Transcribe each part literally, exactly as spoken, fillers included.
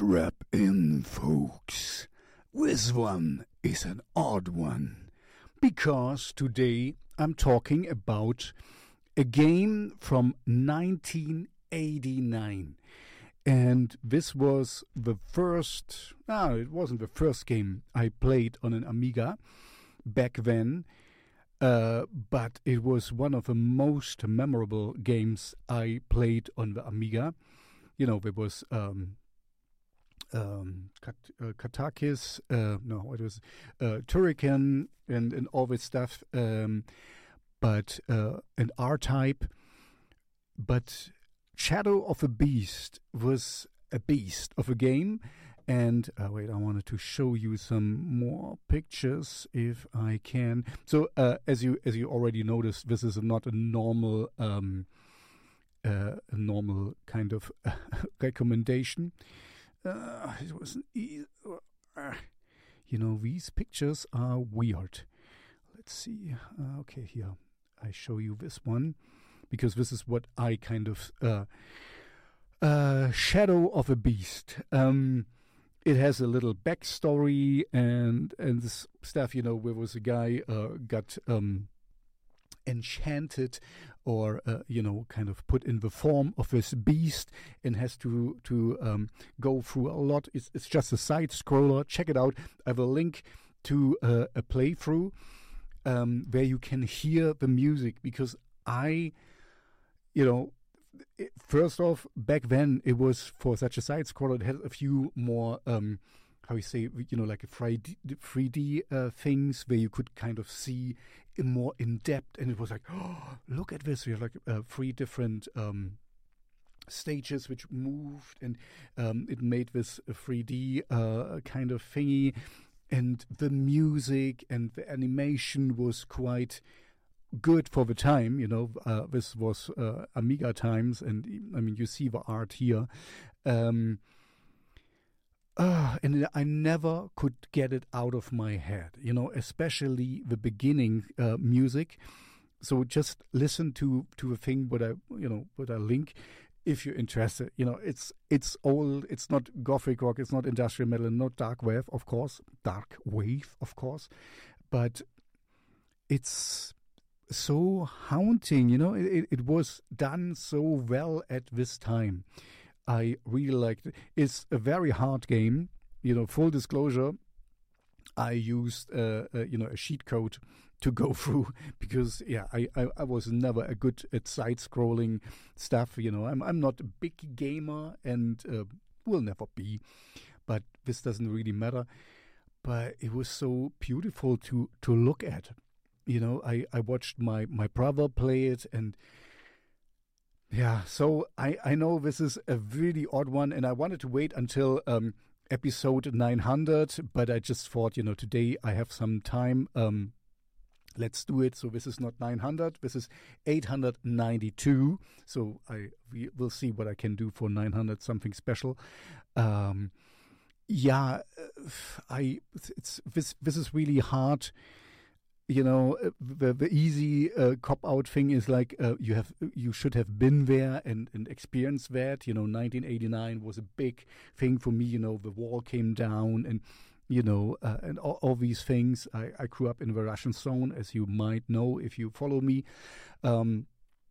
Strap in, folks. This one is an odd one, because today I'm talking about a game from nineteen eighty-nine. And this was the first, no, it wasn't the first game I played on an Amiga back then, uh, but it was one of the most memorable games I played on the Amiga. You know, there was um, um, Kat- uh, Katakis, uh, no, it was uh, Turrican and, and all this stuff, um, but uh, an R-Type, but Shadow of a Beast was a beast of a game. And uh, wait, I wanted to show you some more pictures if I can. So uh, as you as you already noticed, this is not a normal um, uh, a normal kind of uh, recommendation. Uh, it was an e- uh, you know, these pictures are weird. Let's see. Uh, okay, here I show you this one, because this is what I kind of uh, uh, Shadow of a Beast. Um, it has a little backstory and and this stuff. You know, there was a guy uh, got um, enchanted, or uh, you know, kind of put in the form of this beast, and has to to um, go through a lot. It's it's just a side scroller. Check it out. I have a link to uh, a playthrough um, where you can hear the music, because I. You know, it, first off, back then it was for such a side scroller. It had a few more, um, how you say, you know, like a three D uh, things where you could kind of see more in depth. And it was like, oh, look at this. We have like uh, three different um, stages which moved, and um, it made this three D uh, kind of thingy. And the music and the animation was quite good for the time, you know. Uh, this was uh, Amiga times, and I mean, you see the art here. Um, uh, and I never could get it out of my head, you know, especially the beginning uh, music. So just listen to to a thing what I, you know, what I link if you're interested. You know, it's it's old, it's not gothic rock, it's not industrial metal, not dark wave, of course, dark wave, of course, but it's so haunting, you know. It, it was done so well at this time. I really liked it. It's a very hard game, you know. Full disclosure, I used uh, uh, you know, a cheat code to go through, because yeah, I, I, I was never a good at side scrolling stuff. You know, I'm I'm not a big gamer, and uh, will never be. But this doesn't really matter. But it was so beautiful to to look at. You know, I, I watched my, my brother play it, and yeah, so I, I know this is a really odd one, and I wanted to wait until um, episode nine hundred, but I just thought, you know, today I have some time. Um, let's do it. So this is not nine hundred, this is eight hundred ninety-two. So I we will see what I can do for nine hundred, something special. Um, yeah, I it's this this is really hard. You know, the the easy uh, cop-out thing is like uh, you have you should have been there and, and experienced that. You know, nineteen eighty-nine was a big thing for me. You know, the wall came down, and you know, uh, and all, all these things. I, I grew up in the Russian zone, as you might know if you follow me. Um,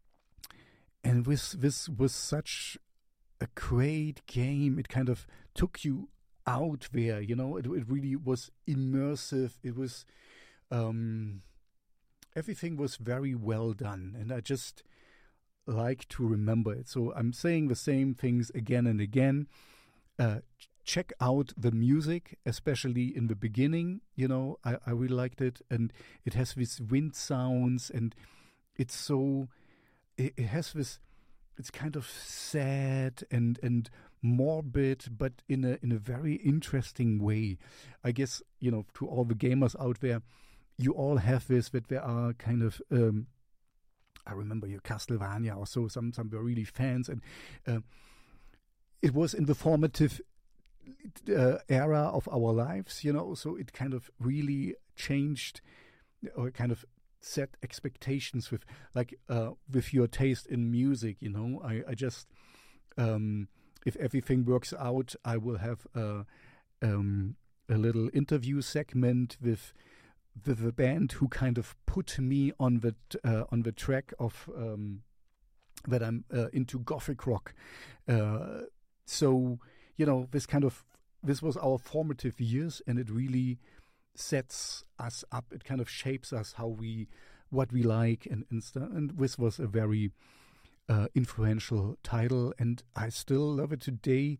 and this this was such a great game. It kind of took you out there. You know, it it really was immersive. It was. Um, everything was very well done, and I just like to remember it. So I'm saying the same things again and again. Uh, ch- check out the music, especially in the beginning. You know, I, I really liked it, and it has these wind sounds, and it's so. It, it has this. It's kind of sad and and morbid, but in a in a very interesting way. I guess, you know, to all the gamers out there, you all have this, that there are kind of, um, I remember your Castlevania or so, some, some were really fans, and uh, it was in the formative uh, era of our lives, you know, so it kind of really changed, or kind of set expectations with, like, uh, with your taste in music, you know. I, I just, um, if everything works out, I will have a, um, a little interview segment with with the band who kind of put me on the uh, on the track of um, that I'm uh, into gothic rock. Uh, so you know, this kind of this was our formative years, and it really sets us up. It kind of shapes us how we what we like and and stuff. And this was a very uh, influential title, and I still love it today.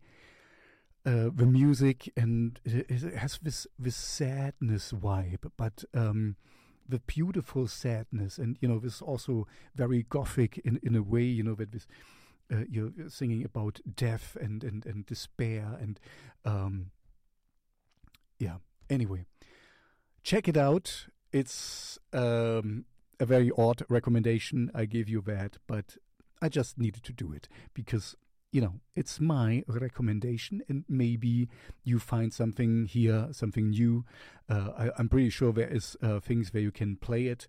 Uh, the music, and it, it has this this sadness vibe, but um, the beautiful sadness, and you know, this also very gothic in, in a way. You know, that this uh, you're singing about death and and, and despair, and um, yeah. Anyway, check it out. It's um, a very odd recommendation. I give you that, but I just needed to do it because, you know, it's my recommendation, and maybe you find something here, something new. Uh, I, I'm pretty sure there is uh, things where you can play it,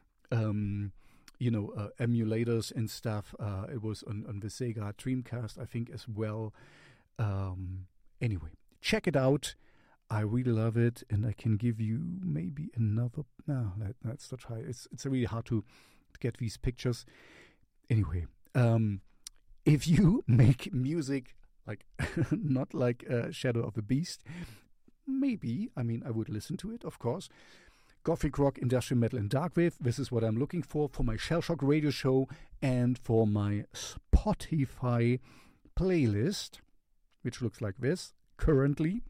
um, you know, uh, emulators and stuff. Uh, it was on, on the Sega Dreamcast, I think, as well. Um, anyway, check it out. I really love it, and I can give you maybe another. No, that, that's not high. It's it's really hard to, to get these pictures. Anyway. Um, If you make music like not like uh, Shadow of the Beast, maybe, I mean, I would listen to it, of course. Gothic rock, industrial metal, and darkwave. This is what I'm looking for for my Shellshock radio show and for my Spotify playlist, which looks like this currently.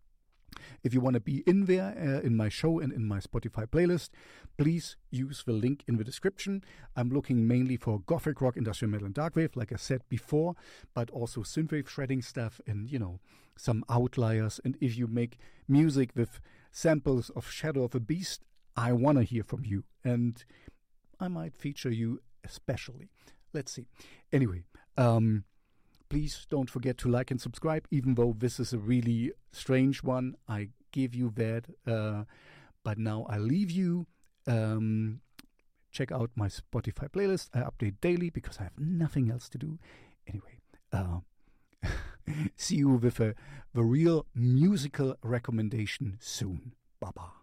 If you want to be in there uh, in my show and in my Spotify playlist, please use the link in the description. I'm looking mainly for gothic rock, industrial metal, and darkwave, like I said before, but also synthwave shredding stuff and, you know, some outliers. And if you make music with samples of Shadow of a Beast, I want to hear from you, and I might feature you especially. Let's see. Anyway, um... please don't forget to like and subscribe, even though this is a really strange one. I give you that. Uh, but now I leave you. Um, check out my Spotify playlist. I update daily because I have nothing else to do. Anyway, uh, see you with a, the real musical recommendation soon. Bye-bye.